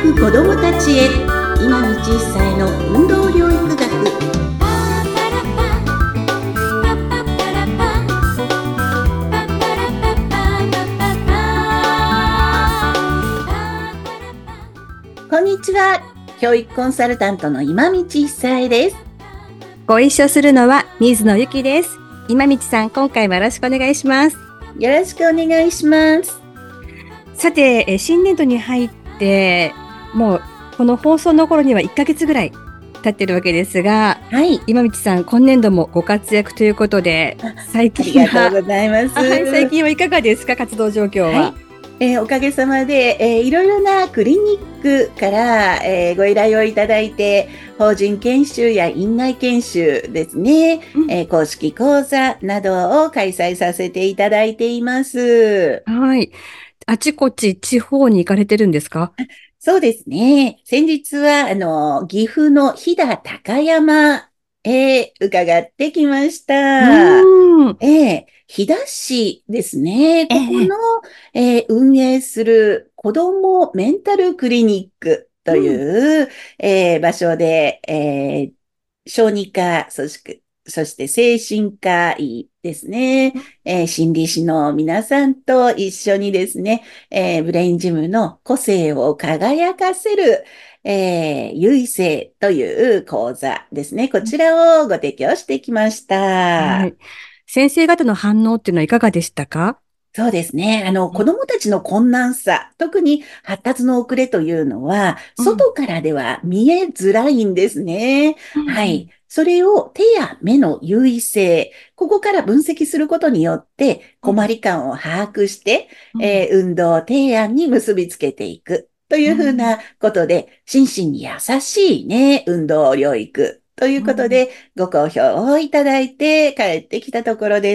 く子どもたちへ、今道一歳の運動療育学。こんにちは、教育コンサルタントの今道一歳です。 ご一緒するのは水野ゆきです。今道さん、今回もよろしくお願いします。 よろしくお願いします。 さて、新年度に入ってもうこの放送の頃には1ヶ月ぐらい経ってるわけですが、 はい、 今道さん、今年度もご活躍ということで、最近はありがとうございます。 はい、最近はいかがですか、活動状況は。 はい、おかげさまで、いろいろなクリニックから、ご依頼をいただいて、法人研修や院内研修ですね、公式講座などを開催させていただいています。 はい。あちこち地方に行かれてるんですか？ そうですね。先日は、岐阜の飛騨高山へ伺ってきましうた。 ーん。 飛騨市ですね。 ええ、 ここの、運営する子どもメンタルクリニックとうん。 いう、場所で、小児科、そして精神科医ですね。心理師の皆さんと一緒にですね、ブレインジムの個性を輝かせる、優位性という講座ですね。こちらをご提供してきました。 はい。先生方の反応っていうのはいかがでしたか？ そうですね。子供たちの困難さ、特に発達の遅れというのは、 うん。 外からでは見えづらいんですね。 うん。 はい。それを手や目の優位性、ここから分析することによって、 うん。 困り感を把握して、 うん。 運動提案に結びつけていくというふううん。 なことで、心身に優しいね、運動療育といううん。 ことで、ご好評をいただいて帰ってきたところです。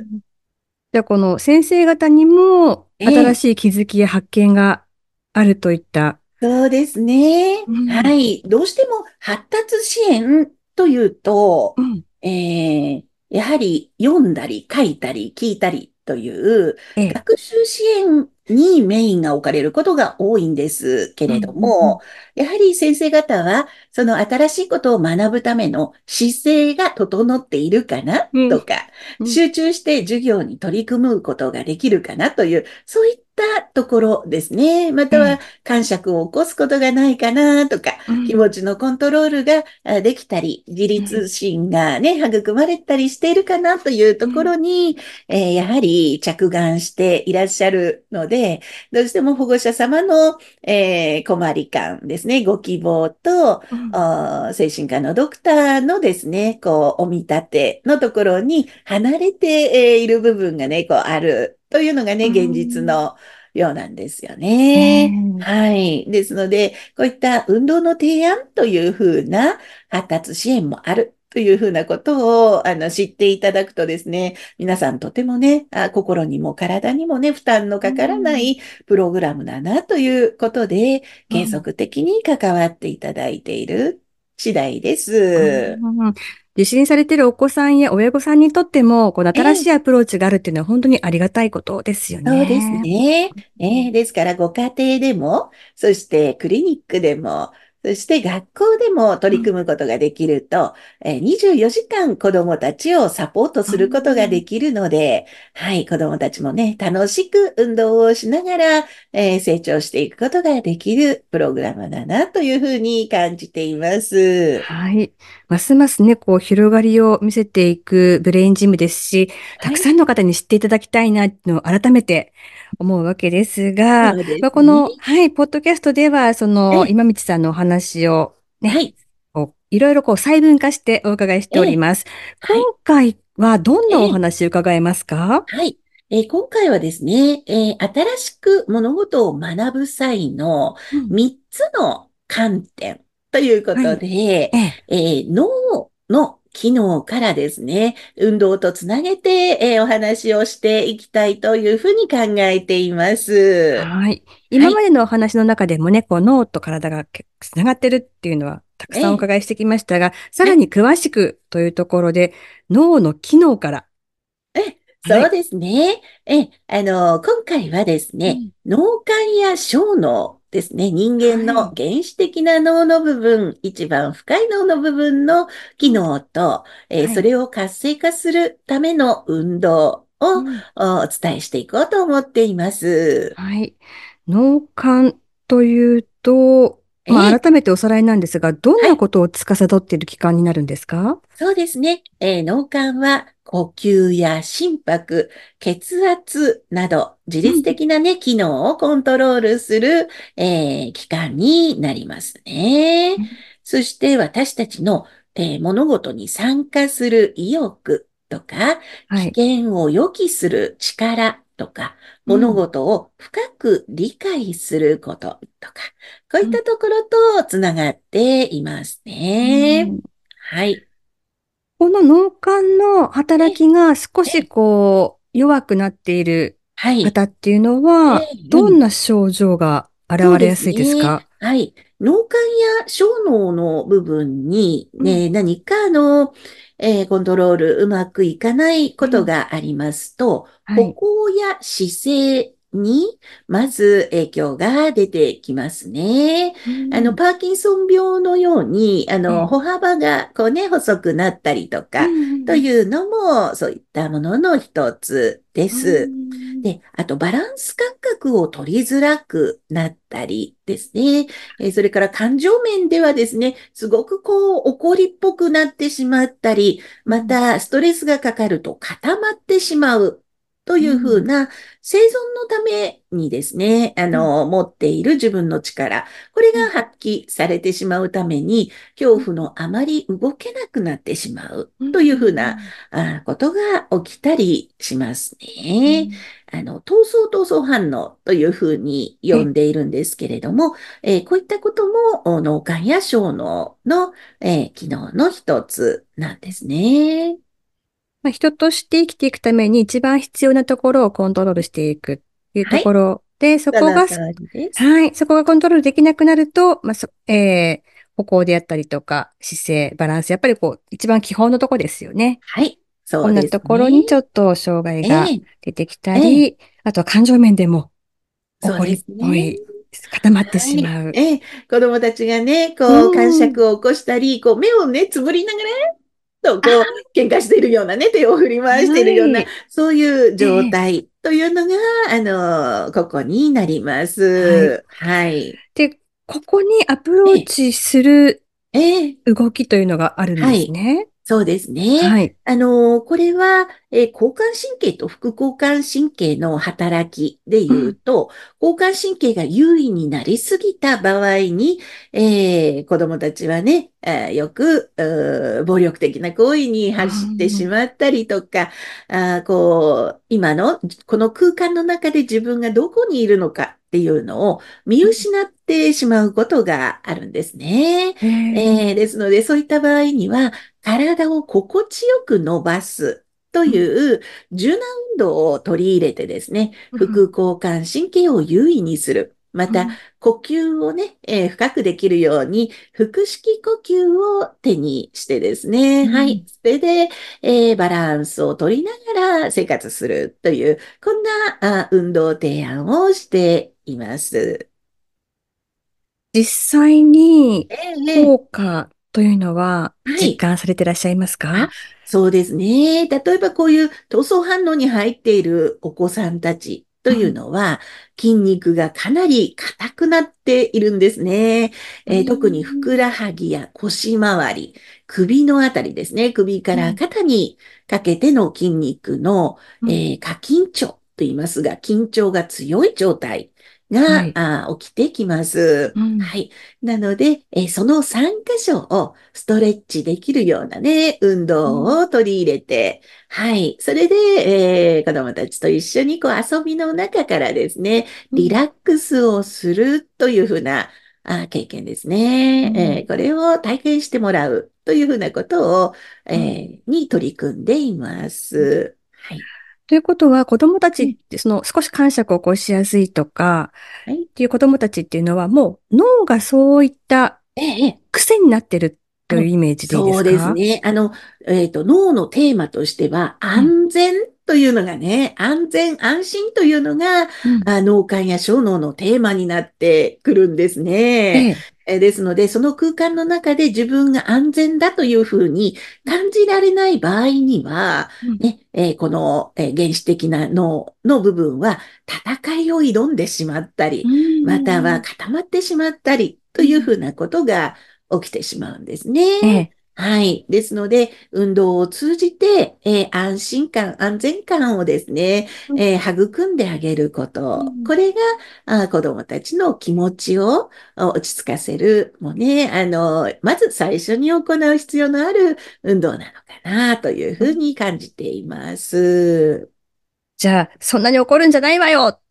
じゃあ、この先生方にも新ええしい気づきや発見があるといった。 そうですね。 うん。 はい。どうしても発達支援というと、 うん。 やはり読んだり書いたり聞いたりというええ。 学習支援にメインが置かれることが多いんですけれどうん。うん。うん。 も、やはり先生方はその新しいことを学ぶための姿勢が整っているかなうん。 とか、 うん。 集中して授業に取り組むことができるかなという、そういったところですね。またはええ。 感触を起こすことがないかなとか、 うん。 気持ちのコントロールができたり、自うん。 立心がね、育まれたりしているかなというとこうん。 ろに、やはり着眼していらっしゃるので、どうしても保護者様の、困り感ですね、ご希望と、 うん。 精神科のドクターのですね、こう、お見立てのところに離れて、いる部分がね、こう、あるというのがね、 う現実ん。 のようなんですよえね。 え。 はい。ですので、こういった運動の提案というふうな発達支援もあるというふうなことを知っていただくとですね、皆さんとてもね、心にも体にもね、負担のうかからなん。 いプログラムだなということで、継うん。 続的に関わっていただいている次第です。 うん。受診されているお子さんや親御さんにとっても、この新しええいアプローチがあるっていうのは本当にありがたいことですよそうですね。 ね。ですから、ご家庭でも、そしてクリニックでも、そして学校でも取りうん。 組むことができると、24時間子どもたちをサポートうすることがでん。 きるので、はい、子どもたちもね、楽しく運動をしながら、成長していくことができるプログラムだなというふうに感じています。 はい。ますますね、こう、広がりを見せていくブレインジムですし、たはい、 くさんの方に知っていただきたいなっていうのを改めて思うわけですが、 そうでまあ、 すね。 はい、ポッドキャストでは、 え今道さんのお話をね、 はい、 こういろいろこう細分化してお伺いしておりえます。今はい、 回はどんなおえ話伺えますか？ はい。今回はですね、新しく物事を学ぶ際のうん。 3つの観点ということはい。 で、 ええ。 脳の機能からですね、運動とつなげて、お話をしていきたいというふうに考えています。 はい。 はい。 今までのお話の中でもね、こう脳と体がつながってるっていうのはたくさんおええ、 伺いしてきましたが、さはい。 らに詳しくというところで、脳の機能から。はい。 そうですね。今回はですね、 うん。 脳幹や小脳ですね。人間のはい。 原始的な脳の部分、一番深い脳の部分の機うん。 能と、 はい。 それを活性化するための運動をうん。 お伝えしていこうと思っています。 はい。脳幹というと、 ええ、 改めておさらいなんですが、どんはい。 なことを司っている機関になるんですか？ そうですね。脳幹は呼吸や心拍、血圧など自律うん。 的なね、機能をコントロールする、器官になりますね。そして私たちの、物事に参加する意欲とか、危はい。 険を予期する力とか、物うん。 事を深く理解することとか、こういっうん。 たところとつながっていますうね。 ん。 はい。 この脳幹の働え、 きが少しえ、 弱くなっているはい。 方っていうのえは、 うん。 どんな症状が現そうでれやすいですすね。 か？ はい。脳幹や小脳の部分にうん。 ね、何かコントロールうまくいかないことうん。 がありますと、歩はい。 行や姿勢にまず影響が出てきますね。 うん。 パーキンソン病のように、 ええ。 歩幅がこうね、細くなったりとうんか、とうんいうのも、そういったものの一つでうん。 す。 うん。 で、あとバランス感覚を取りづらくなったりですね。それから感情面ではですね、すごくこう怒りっぽくなってしまったり、 うん。 またストレスがかかると固まってしまう。というふううん。 な生存のためにですね、 うん。 持っている自分の力、これうん。 が発揮されてしまうために、恐怖のあまり動けなくなってしまううん。 というふうなうん。 ことが起きたりしますね。 うん。 闘争反応というふうに呼え、 んでいるんですけれども、こういったことも脳幹や小脳の、機能の一つなんですね。 人として生きていくために一番必要なところをコントロールしていくっていうとこはい、 ろで、そそこが、 の通りです。 はい、そこがコントロールできなくなると、歩行であったりとか、姿勢、バランス、やっぱり一番基本のとこですよね。 はい、そうでこんなとすね。 ころにちょっと障害がええ、 出てきたええ、 り、あとは感情面でもそう怒りっですね。 ぽい、固まってはい。 しまう。 ええ、子供たちがね、 うこう、癇ん。 癪を起こしたり、こう、目をね、つぶりながらと、 あ、 こう、喧嘩しているようなね、手を振り回しているような、 はい。 そういうええ、 状態というのが、ここになりまはい。 す。はい。 で、ここにアプローえチするえ、ええ、 動きというのがあるんですはい。 ね。 そうですね。 はい。 これは、交感神経と副交感神経の働きでうん。 言うと、交感神経が優位になりすぎた場合に、子供たちはね、よく、暴力的な行為にあ走ってしー、 まったりとか、こう、今の、この空間の中で自分がどこにいるのかっていうのを見うん。 失ってしまうことがあるんですね。 ええ、 ですので、そういった場合には、体を心地よく伸ばすとうん。 いう柔軟運動を取り入れてですね、 うん。 副交感神経を優位にする。また、 うん。 呼吸をね、深くできるように、腹式呼吸を手にしてですね、はい。 うん。 それで、バランスを取りながら生活するという、こんな運動提案をしています。 実際にええ、 効果というのは実はい。 感されていらっしゃいますあ、 か？ そうですね。例えばこういう闘争反応に入っているお子さんたちといううん。 のは、筋肉がかなり硬くなっているんですね。 う特にふくん。 らはぎや腰回り、首のあたりですね。首からうん。 肩にかけての筋肉の、 うん。 過緊張と言いますが、緊張が強い状態がはい。 起きてきます。 うん。 はい。なので、その3箇所をストレッチできるようなね、運動うん。 を取り入れて、はい。それで、子供たちと一緒にこう遊びの中からですね、 うん。 リラックスをするというふうな経験ですね。 うん。 これを体験してもらうというふうなことを、 うん。 に取り組んでいます。はい。 ということは、子供たちっね、 て、少し感触を起こしやすいとか、 はい。 っていう子供たちっていうのは、もう脳がそういったええ、ええ、 癖になってるというイメージでいいでそうですすか？ ね。脳のテーマとしては、 うん。 安全というのがね、安全安心というのが、 うん。 脳幹や小脳のテーマになってくるんですね。 ええ。 ですので、その空間の中で自分が安全だというふうに感じられない場合には、 うん。 ね、この、原始的な脳の部分は戦いを挑んでしまったうり、またはん。 固まってしまったりというふうん。 うなことが起きてしまうんですね。 ええ。 はい。ですので、運動を通じて、安心感、安全感をですね、 うん。 育んであげること。 うん。 これが、子供たちの気持ちを落ち着かせる、もうね、まず最初に行う必要のある運動なのかな、というふうに感じています。 じゃあ、そんなに怒るんじゃないわよって、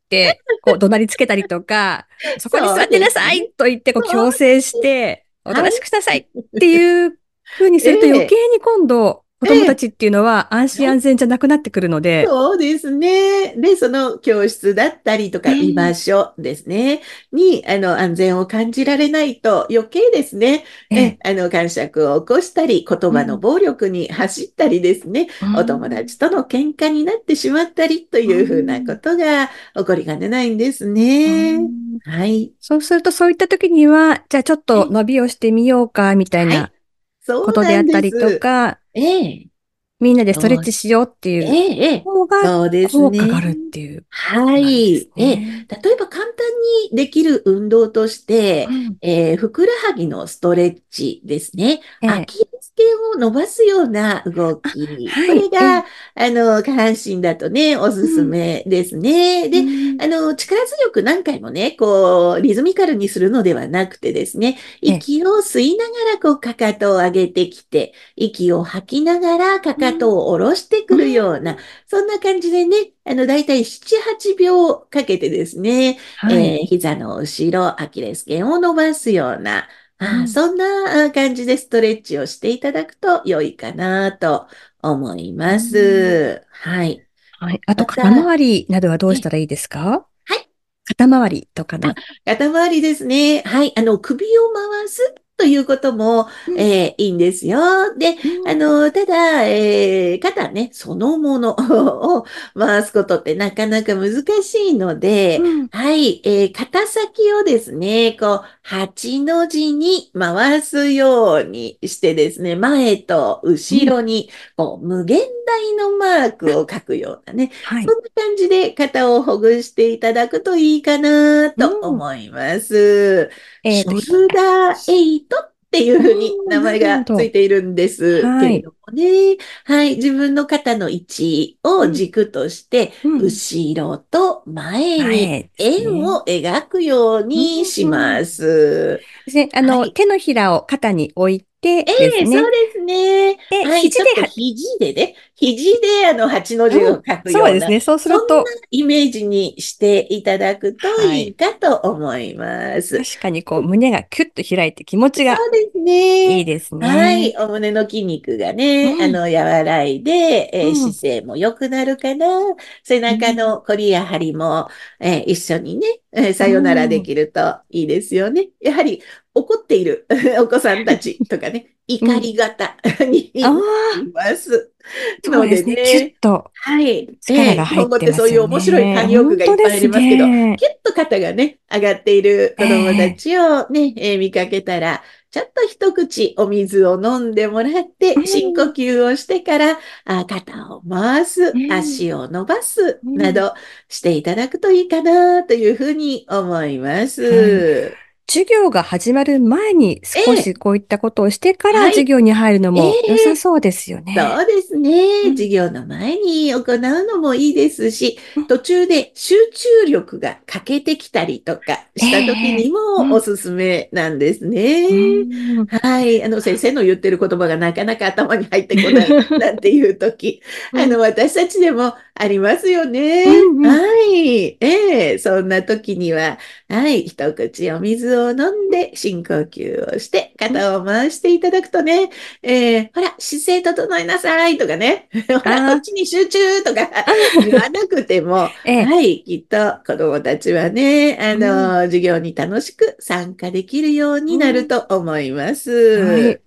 怒鳴りつけたりとか、そこに座そうってなですね。 さいと言って、 そう強制しです。 て、おとはい。 なしくしなさいっていう風にすえると余計え、 に今度、子ええ。 供たちっていうのは安心安はい、 全じゃなくなってくるので、 そうですね。で、その教室だったりとか居場うん。 所ですね、に、安全を感じられないと余計ですね、 ええ。 感触を起こしたり、言葉のうん。 暴力に走ったりですね、 うお友ん。 達との喧嘩になってしまったりとういうふうなこん。 とが起こりかねないんですうね。 ん。 はい。 そうすると、そういった時には、じゃあちょっとえ伸びをしてみようか、みたいなはい。そうことであなんったりとです。 か、 ええ。 みんなでストレッそうチしようっていえうえ、ええ、 方がそうですね。 効果があるっていうこはとなんですい。ええ、 ね。 例えば簡単にできる運動として、 うん。 ふくらはぎのストレッチですね。アええ。 キレス腱を伸ばすような動あ、 き。こはい。えれが、 え。 下半身だとね、おすすうん。 めですね。で、 うん。 力強く何回もね、こう、リズミカルにするのではなくてですね、 ええ。 息を吸いながら、こう、かかとを上げてきて、息を吐きながら、かうん。 かとを下ろしてうくるような、 ん。 そんな感じでね、だいたい7、8秒かけてですね、 はい。 膝の後ろ、アキレス腱を伸ばすような、 うん。 そんな感じでストレッチをしていただくと良いかなと思いうまん。 す。はい。 はい。あと、 また、 肩周りなどはどうしえ、 たらいいですか？ はい。 肩周りとかあ、 な。 肩周りですね。はい。首を回すということも、 うん。 いいんですよ。で、 うん。 ただ、肩ね、そのものを回すことってなかなか難しいので、 うん。 はい。肩先をですね、こう、8の字に回すようにしてですね、前とうん。 後ろに、こう、無限大のマークを書くようなね、 はい。 そんな感じで肩をほぐしていただくといいかなうとん。 思います。ショひルダーエイトっていうふうにうん。な名前がついるほど。 ているんですけはい。 れどもね。はい。自分の肩の位置をうん。 軸として、 うん。 後ろと前に前ですね。 円を描くよううにしまん。 す。 ですね。 はい。 手のひらを肩に置いてええ、そうですね。 ですね。 で、 はい、ちょっと肘で8の字うん。 を書くような、 そうですね。そうすそんなると、 イメージにしていただくとはい。 いいかと思います。 確かに胸がキュッと開いて気持ちがそうですね。 いいですね。 はい。お胸の筋肉がね、 うん。 和らいで、 うん。 姿勢も良くなるかな。背中うん。 のこりや張りも、一緒にね、さうよならでん。 きるといいですよね。やはり、怒っているお子さんたちとかね、怒うん。 り型にあなりあ、 ます。のでそうですね。キュッね、 とはい。 力が入っ日本語っててますよそういう面白いね。 慣用句がいっぱいあり本当ですますけど、 ね。 キュッと肩がね、上がっているえ子供たえ。 ちをね、見かけたら、ちょっと一口お水を飲んでもらっうて、深呼ん。 吸をしてから、肩を回す、 うん。 足を伸ばす、 うん。 などしていただくといいかなというふうに思いまはい。 す。 授業が始まる前にえ少しえ、 こういったことをしてからはい。 授業に入るのえも良さえ、 そうですよね。 そうですね。 うん。 授業の前に行うのもいいですし、 うん。 途中で集中力が欠けてきたりとかえした時え。 にもおうん。 すすめなんですね。 うん。 はい。先生の言ってる言葉がなかなか頭に入ってこないなんていう時、 うん。 私たちでもありますようね。 ん。うん。 はい。そんな時には、はい。一口お水を飲んで深呼吸をしてうん。 肩を回していただくとね、ほら、姿勢整えなさいとかね、ほら、こっあちに集中とかあ。 言わなくても、 ええ。 はい、きっと子供たちはね、 うん。 授業に楽しく参加できるようになるうん。 と思いまはい。 す。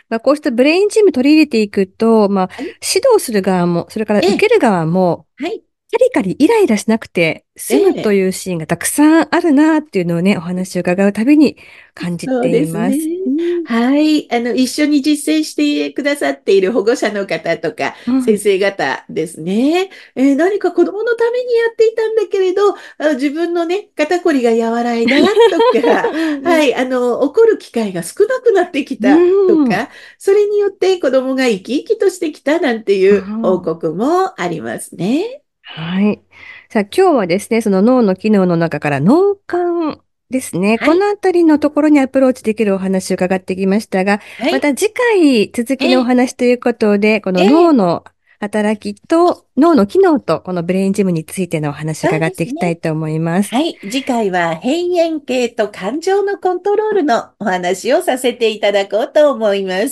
こうしたブレインジム取り入れていくと、 はい。 指導する側も、それから受ええ、 ける側も、 はい。 カリカリイライラしなくてえ済むとえ、 いうシーンがたくさんあるなっていうのをね、お話を伺うたびに感じてそうですね。 います。うん。 はい。一緒に実践してくださっている保護者の方とか、先うん。 生方ですね。何か子供のためにやっていたんだけれど、自分のね、肩こりが和らいだとか、 うんうん。 はい。怒る機会が少なくなってきうたとん。 か、それによって子供が生き生きとしてきたなんてういう報ん。 告もありますね。 はい。さあ、今日はですね、その脳の機能の中から脳幹ですね。 はい。 このあたりのところにアプローチできるお話を伺ってきましたが、 はい。 また次回続きのおええ、 話ということで、この脳ええ、 の働きと脳の機能とこのブレインジムについてのお話をそう伺っていきたですね。 いと思います。 はい。次回は辺縁系と感情のコントロールのお話をさせていただこうと思います。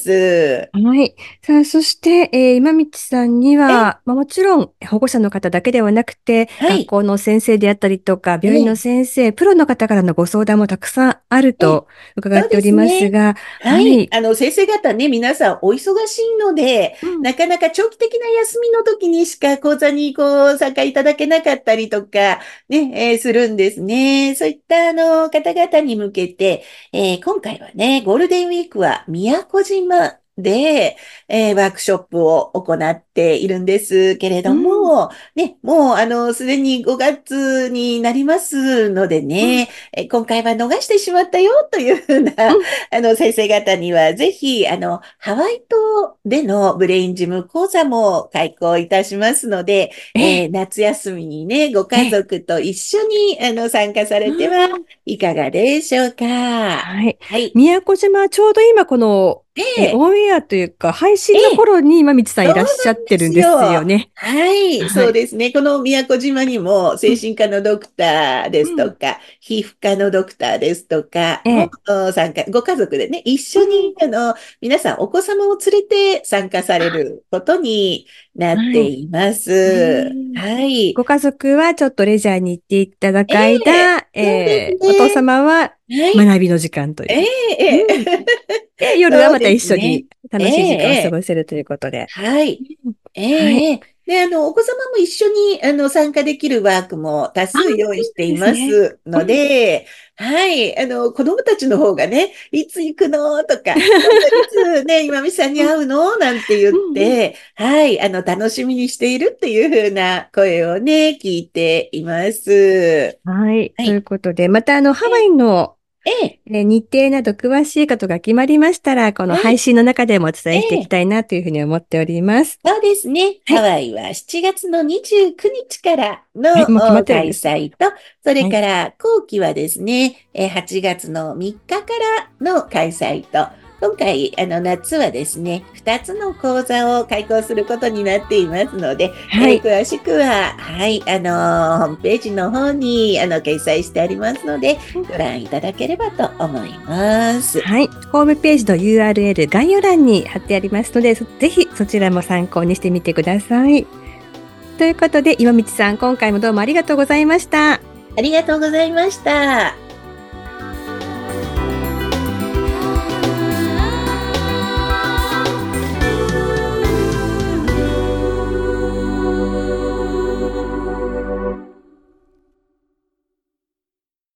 はい。さあ、そして、今道さんにえ、 は、もちろん保護者の方だけではなくて、 はい。 学校の先生であったりとか、病院のえ、 先生、プロの方からのご相談もたくさんあるえ、 と伺そうでっておりすね。 ますが、 はい。 はい。 先生方ね、皆さんお忙しいので、 うん。 なかなか長期的な休みの時にしか講座に参加いただけなかったりとか、ね、するんですね。そういった方々に向けて、今回はね、ゴールデンウィークは宮古島で、ワークショップを行っているんですけれどうん。 も、ね、もう、すでに5月になりますのでうん。 ね、今回は逃してしまったよというふうな、 うん。 先生方には、ぜひ、ハワイ島でのブレインジム講座も開講いたしますので、 ええ、 夏休みにね、ご家ええ。 族と一緒に、参加さうれてはん。 いかがでしょうか。 はい。 はい。 宮古島はちょうど今この、 ええ、 オンエアというか、配え信のえ、 頃に今道さんそうないらっしゃっんですてるんですよよ。 ね。 はい、 はい。 そうですね。この宮古島にもうん。 精神科のドクターでうん。 すとか、皮膚科のドクターですとかもええ。 参加、ご家族でね、一緒に、 うん。 皆さんお子様を連れて参加されることになっはい。 ていまうす。 ん。 はい。 ご家族はちょっとレジャーに行っていただえくえ、 間、 そうですお父ね。 様ははい。 学びの時間といええ、 う。 えうん。 え。 で、夜はそうまた一ですね。 緒にええ、 楽しい時間を過ええ。 ごせるということで。 はい。 うん。 えはい。 え、ええ。で、お子様も一緒に、参加できるワークも多ああ、 数用意していまそうなんですね。 すのうん。 で、はい。子供たちの方がね、いつ行くのとか、今度いつね、今美さんにうん。 会うのなんて言っうんうん。 て、はい。楽しみにしているっていう風な声をね、聞いています。 はい。というはい。 ことで、またハワええ、 イのええ、 日程など詳しいことが決まりましたら、このはい。 配信の中でもお伝ええしていきえ。 たいなというふうに思っております。 そうですね。 はい。 ハワイは7月の29日からはい。もう決まのってるんですね。 開催と、それはい。 から後期はですね、8月の3日からの開催と、今回、夏はですね、2つの講座を開講することになっていますので、 はい。 詳しくは、はい、ホームページの方に、掲載してありますので、ご覧いただければと思います。 はい。ホームページの URL 概要欄に貼ってありますので、ぜひそちらも参考にしてみてください。ということで、岩道さん、今回もどうもありがとうございました。 ありがとうございました。